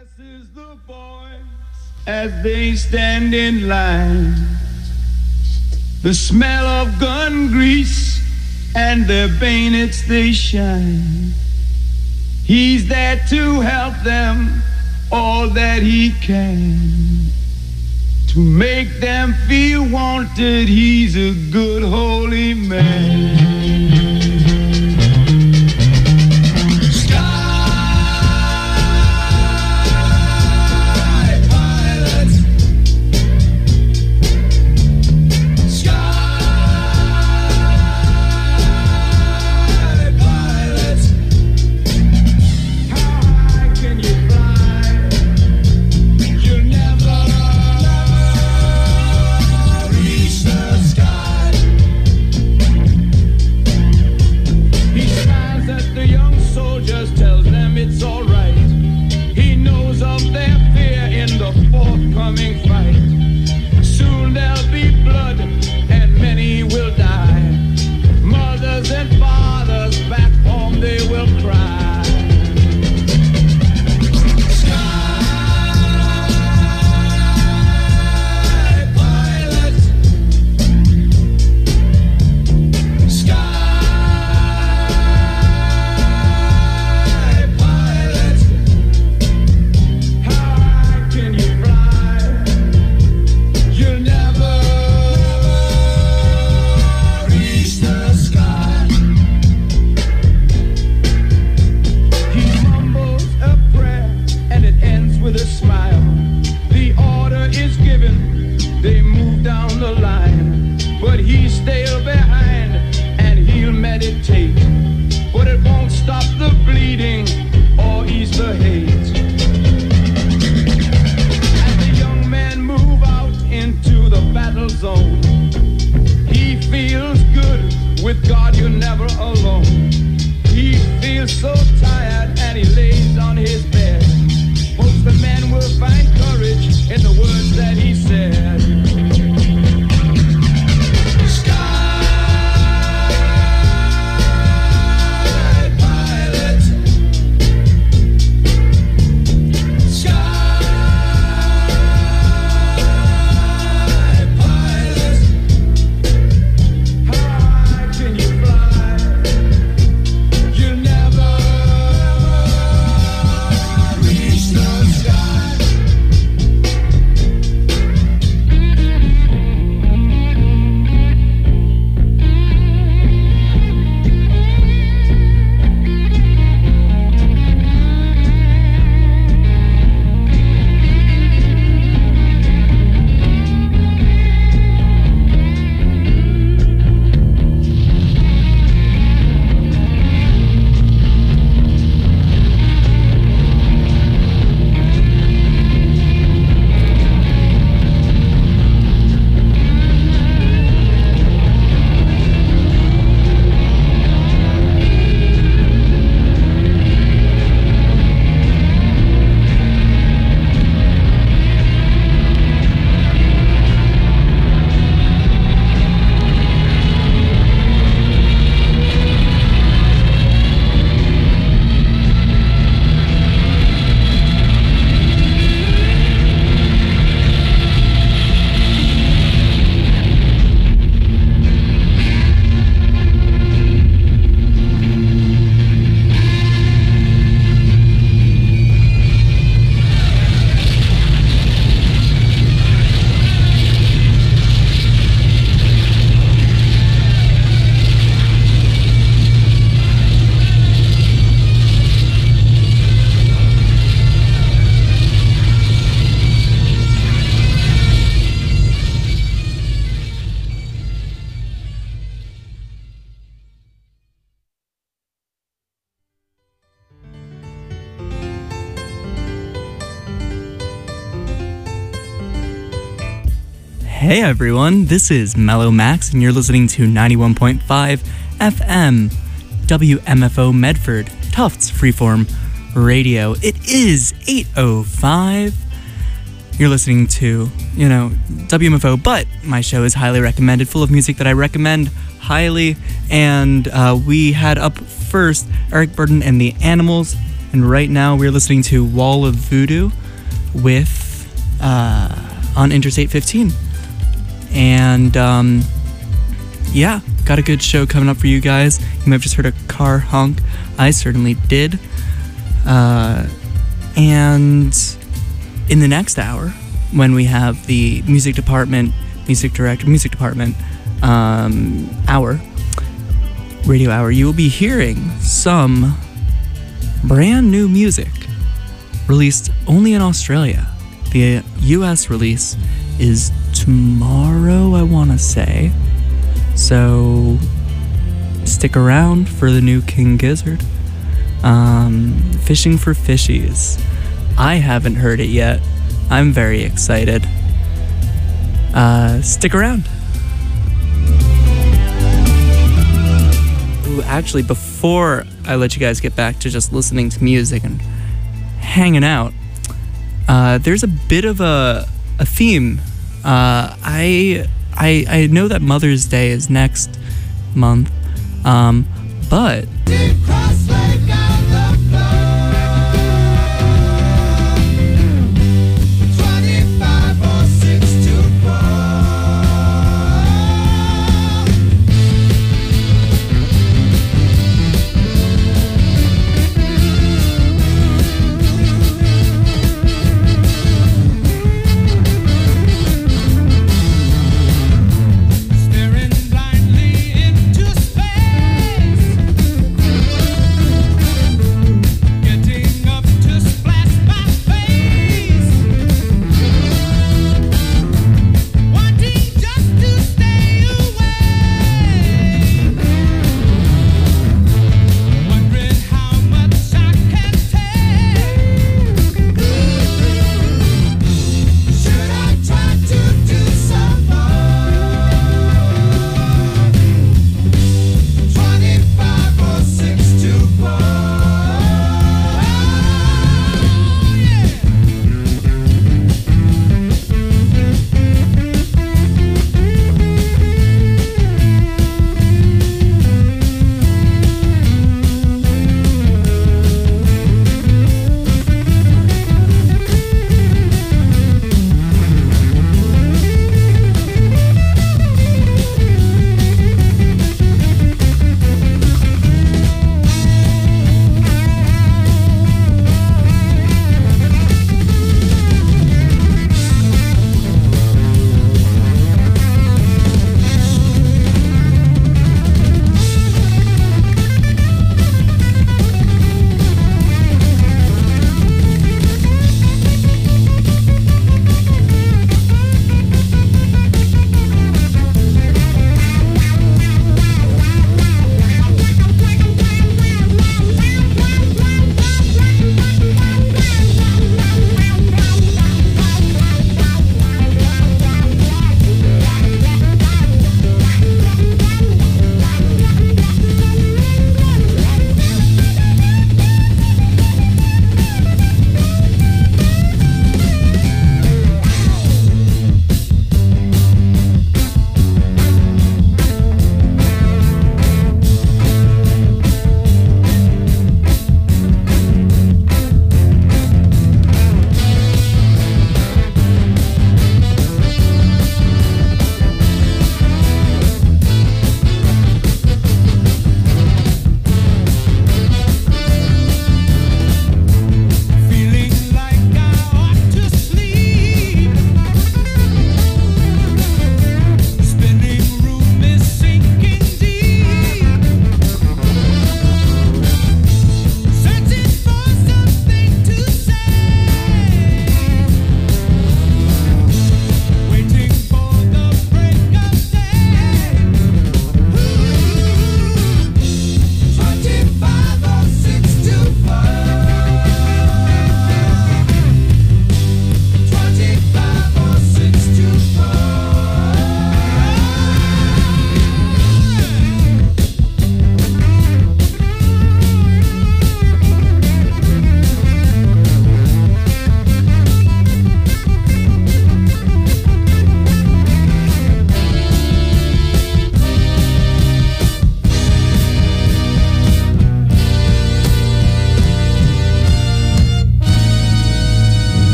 Passes the boys as they stand in line. The smell of gun grease and their bayonets they shine. He's there to help them all that he can. To make them feel wanted, he's a good holy man. Hey everyone, this is Mellow Max and you're listening to 91.5 FM WMFO Medford, Tufts Freeform Radio. It is 8:05. You're listening to, WMFO, but my show is highly recommended, full of music that I recommend highly. And we had up first Eric Burdon and the Animals And right now we're listening to Wall of Voodoo with on Interstate 15. And yeah, got a good show coming up for you guys. You might have just heard a car honk. I certainly did. And in the next hour, when we have the music department hour, radio hour, you will be hearing some brand new music released only in Australia. The US release is tomorrow, I want to say. So stick around for the new King Gizzard. Fishing for Fishies. I haven't heard it yet. I'm very excited. Stick around. Ooh, actually, before I let you guys get back to just listening to music and hanging out, there's a bit of a theme. I know that Mother's Day is next month, but Staring blindly into space.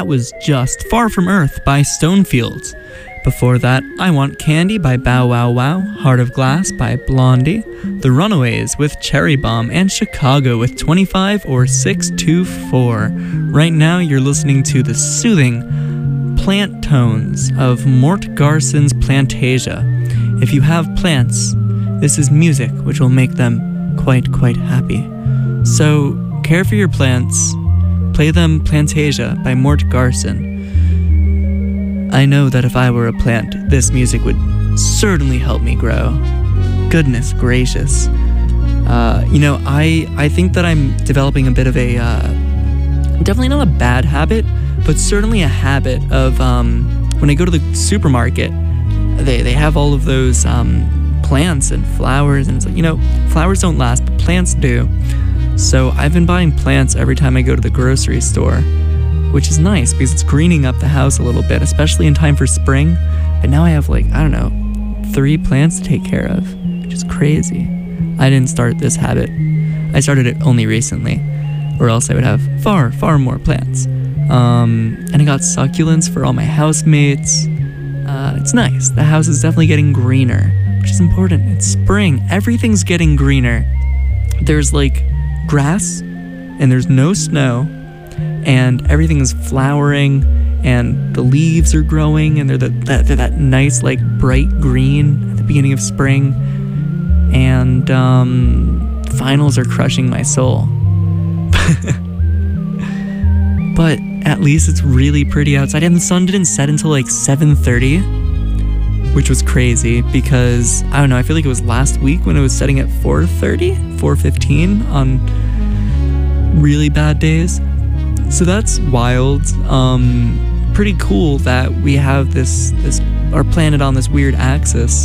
that was just Far From Earth by Stonefields. Before that, I Want Candy by Bow Wow Wow, Heart of Glass by Blondie, The Runaways with Cherry Bomb, and Chicago with 25 or 624. Right now, you're listening to the soothing plant tones of Mort Garson's Plantasia. If you have plants, this is music which will make them quite happy. So, care for your plants, play them Plantasia by Mort Garson. I know that if I were a plant, this music would certainly help me grow. Goodness gracious. I think that I'm developing a bit of a, definitely not a bad habit, but certainly a habit of, when I go to the supermarket, they have all of those plants and flowers, and it's like, flowers don't last, but plants do. So I've been buying plants every time I go to the grocery store, which is nice because it's greening up the house a little bit, especially in time for spring. But now I have 3 plants to take care of, which is crazy. I didn't start this habit. I started it only recently, or else I would have far more plants. And I got succulents for all my housemates. It's nice. The house is definitely getting greener, which is important. It's spring. Everything's getting greener. There's grass, and there's no snow, and everything is flowering, and the leaves are growing, and they're that nice bright green at the beginning of spring, and finals are crushing my soul. But at least it's really pretty outside, and the sun didn't set until 7:30, which was crazy because, I don't know, I feel like it was last week when it was setting at 4:30, 4:15 on really bad days. So that's wild. Pretty cool that we have this our planet on this weird axis.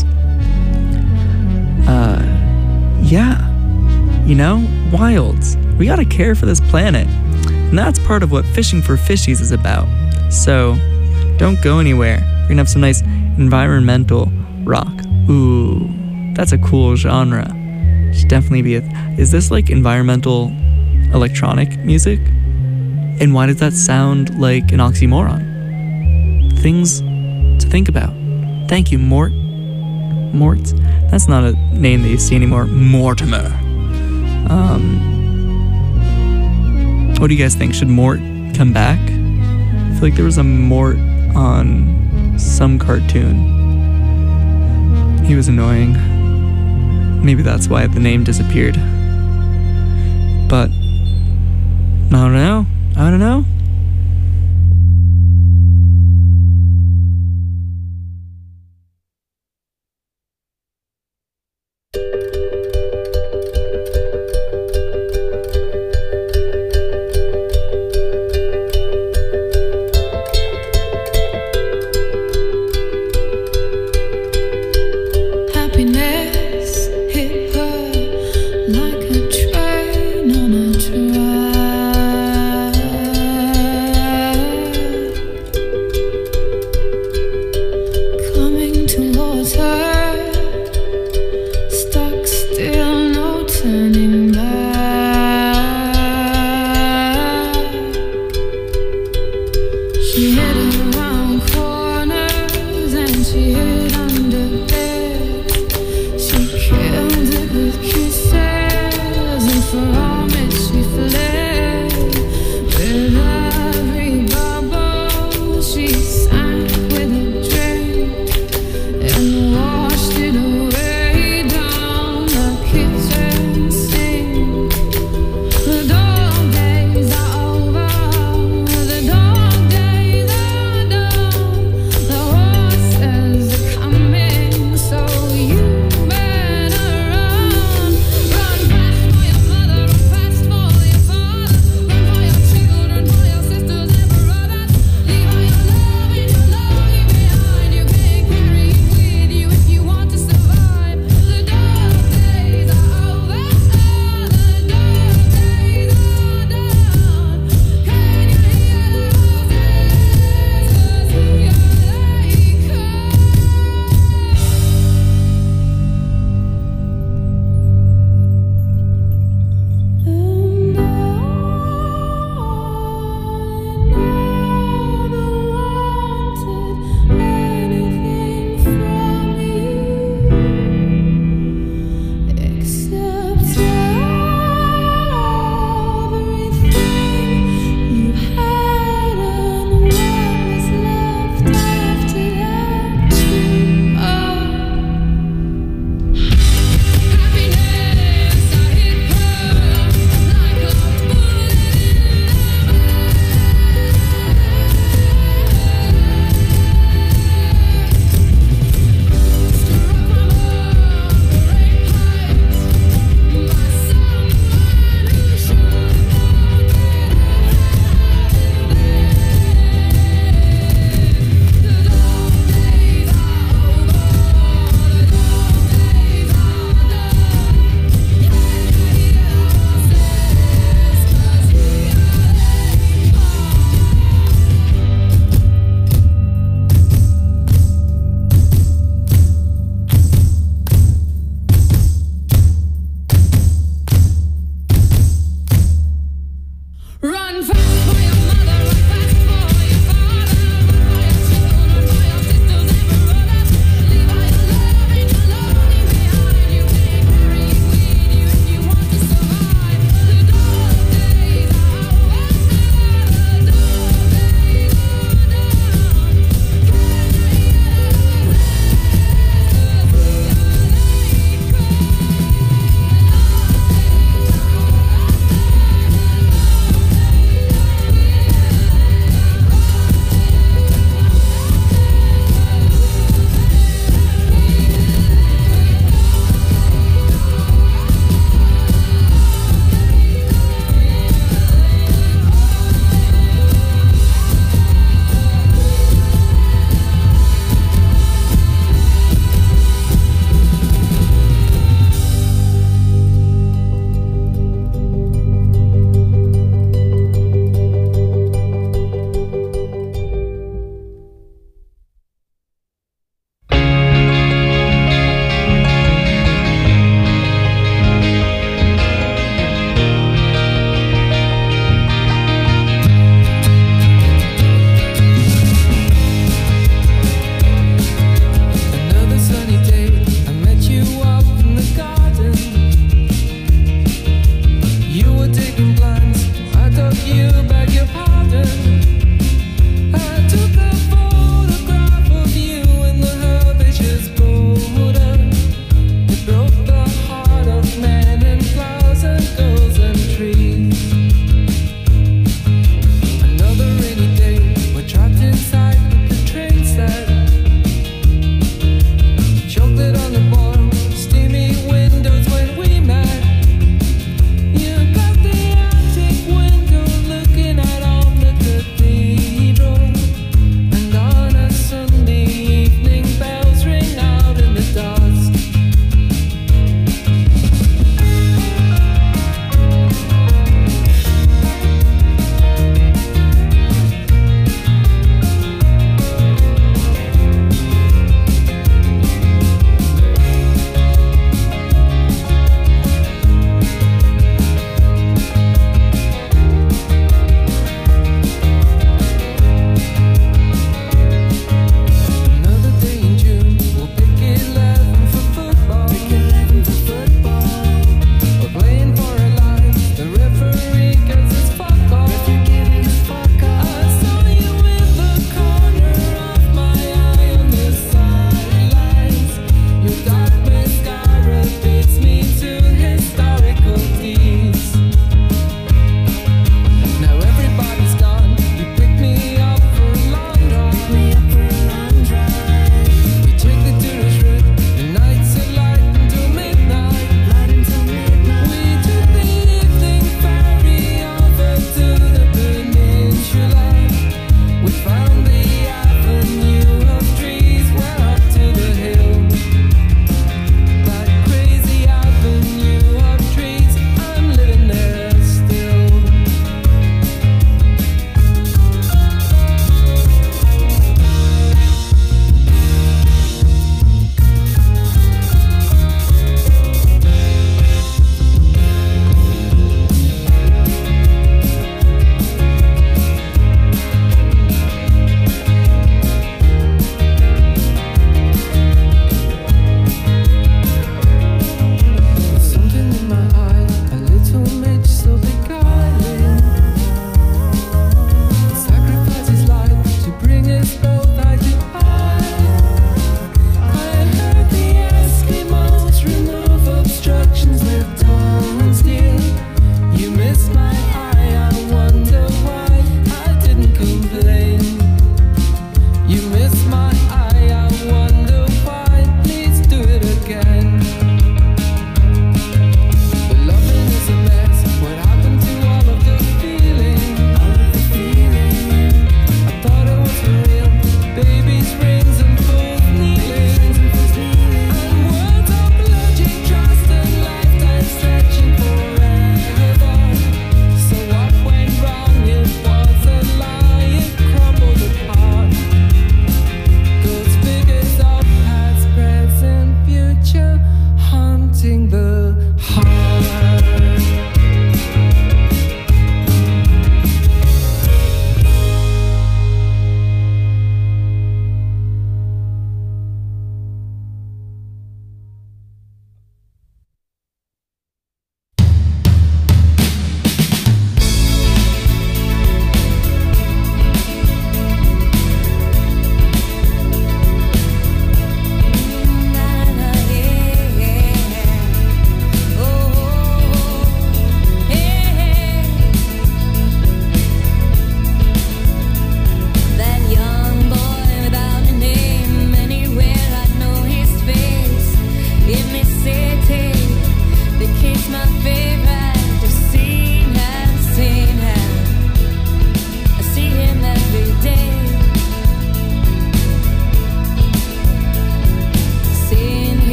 Wild. We gotta care for this planet. And that's part of what Fishing for Fishies is about. So, don't go anywhere. We're gonna have some nice environmental rock. Ooh, that's a cool genre. Should definitely be is this environmental electronic music? And why does that sound like an oxymoron? Things to think about. Thank you, Mort. Mort? That's not a name that you see anymore. Mortimer. What do you guys think? Should Mort come back? I feel like there was a Mort on some cartoon. He was annoying. Maybe that's why the name disappeared. But I don't know. Like a train on a track.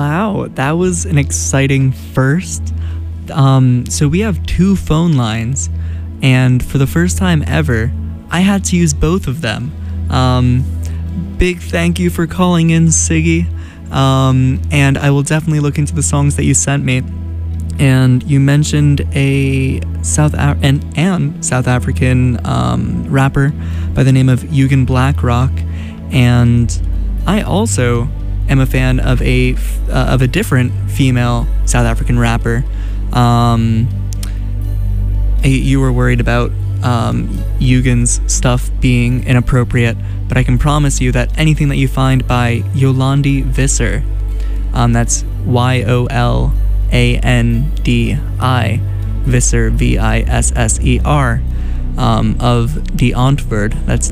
Wow, that was an exciting first. So we have 2 phone lines, and for the first time ever, I had to use both of them. Big thank you for calling in, Siggy. And I will definitely look into the songs that you sent me. And you mentioned a South African rapper by the name of Eugen Blackrock, and I also am a fan of a different female South African rapper. You were worried about Eugen's stuff being inappropriate, but I can promise you that anything that you find by Yolandi Visser, that's Yolandi Visser, Visser, of D'Antwoord, that's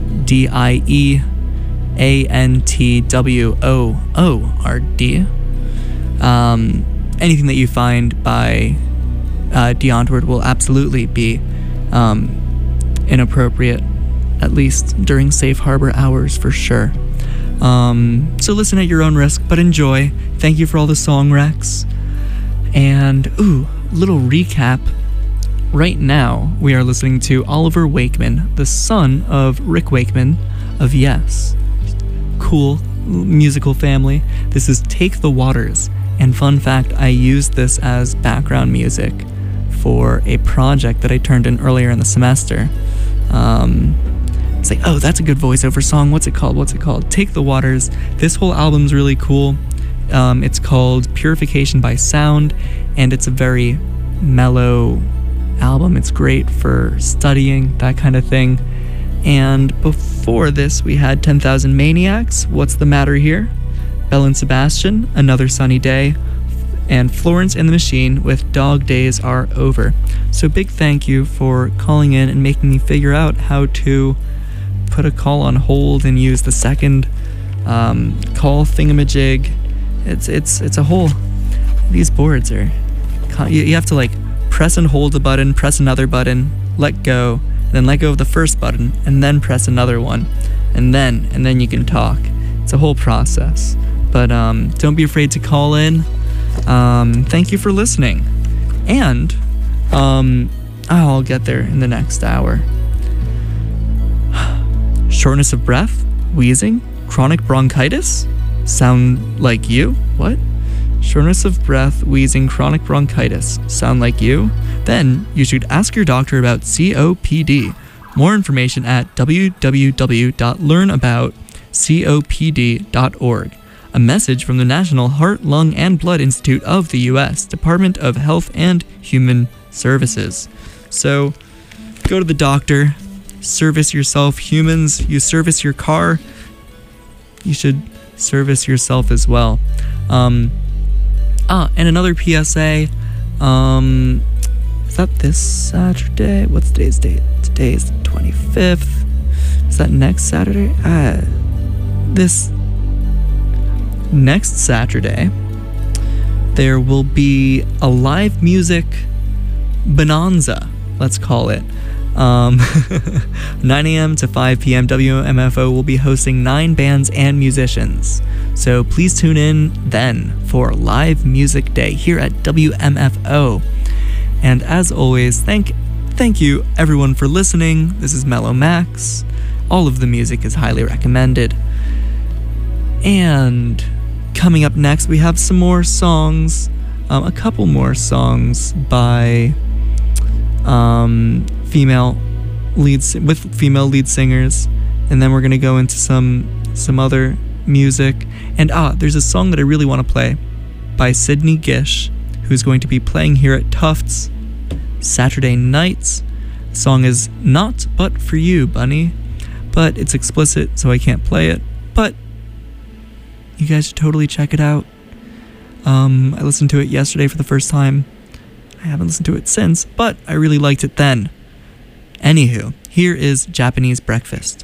Diantwoord. Anything that you find by D'Antwoord will absolutely be inappropriate, at least during safe harbor hours for sure. So listen at your own risk, but enjoy. Thank you for all the song recs. And little recap. Right now we are listening to Oliver Wakeman, the son of Rick Wakeman of Yes. Cool musical family. This is Take the Waters, and fun fact, I used this as background music for a project that I turned in earlier in the semester. It's like, oh, that's a good voiceover song. What's it called? Take the Waters. This whole album's really cool. It's called Purification by Sound, and it's a very mellow album. It's great for studying, that kind of thing. And before this, we had 10,000 Maniacs, What's the Matter Here? Belle and Sebastian, Another Sunny Day, and Florence and the Machine with Dog Days Are Over. So big thank you for calling in and making me figure out how to put a call on hold and use the second call thingamajig. It's a whole... These boards are... You have to like press and hold a button, press another button, let go, then let go of the first button, and then press another one, and then you can talk. It's a whole process. But don't be afraid to call in. Thank you for listening. And I'll get there in the next hour. Shortness of breath, wheezing, chronic bronchitis? Sound like you? What? Shortness of breath, wheezing, chronic bronchitis. Sound like you? Then you should ask your doctor about COPD. More information at www.learnaboutcopd.org. A message from the National Heart, Lung, and Blood Institute of the U.S. Department of Health and Human Services. So, go to the doctor, service yourself. Humans, you service your car, you should service yourself as well. And another PSA, is that this Saturday? What's today's date? Today is the 25th. Is that next Saturday? This next Saturday, there will be a live music bonanza, let's call it. 9 a.m. to 5 p.m. WMFO will be hosting 9 bands and musicians. So please tune in then for Live Music Day here at WMFO. And as always, thank you everyone for listening. This is Mellow Max. All of the music is highly recommended. And coming up next, we have some more songs, a couple more songs by female lead singers, and then we're gonna go into some other music. And there's a song that I really want to play by Sydney Gish, who's going to be playing here at Tufts Saturday nights. The song is Not But For You, Bunny, but it's explicit, so I can't play it, but you guys should totally check it out. I listened to it yesterday for the first time. I haven't listened to it since, but I really liked it then. Anywho, here is Japanese Breakfast.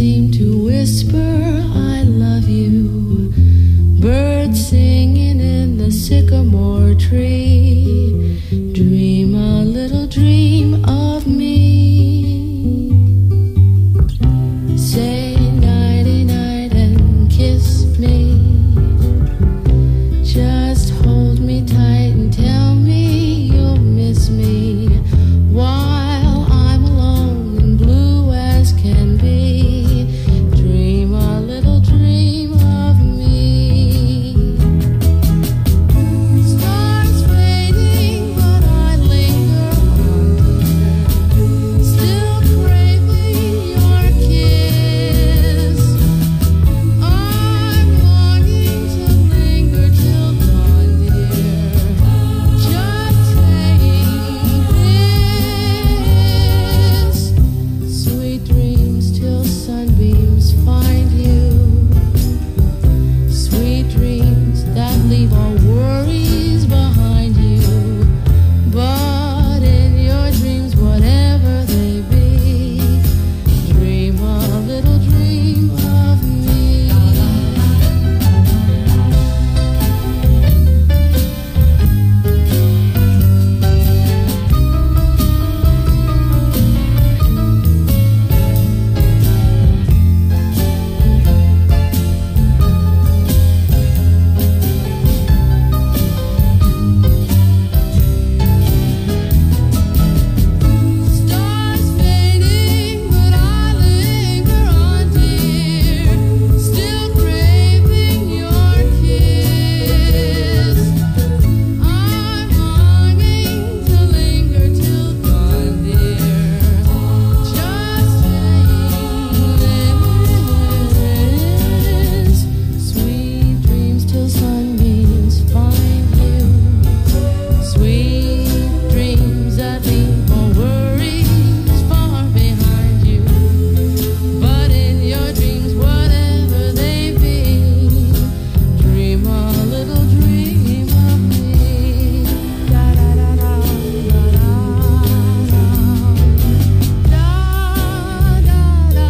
seem to whisper, I love you. Birds singing in the sycamore tree. Dream a little dream of me. Say nighty night and kiss me. Just hold me tight and tell me you'll miss me while I'm alone and blue as can be. Dream a little dream of me. Stars fading, but I linger on, dear. Still craving your kiss. I'm longing to linger till dawn, dear. Just saying this. Sweet dreams till sunbeams find you. Sweet dreams that leave all worries behind you. But in your dreams, whatever they be, dream a little dream of me. Stars fading, but I linger on, dear. Still craving your kiss. I'm longing to linger till dawn, dear. Just saying this. Sweet dreams till sunbeams find you. Sweet dreams that leave all worries far behind you. But in your dreams, whatever they be, dream a little dream of me. Da da da da da da da da da da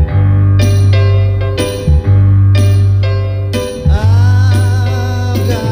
I've got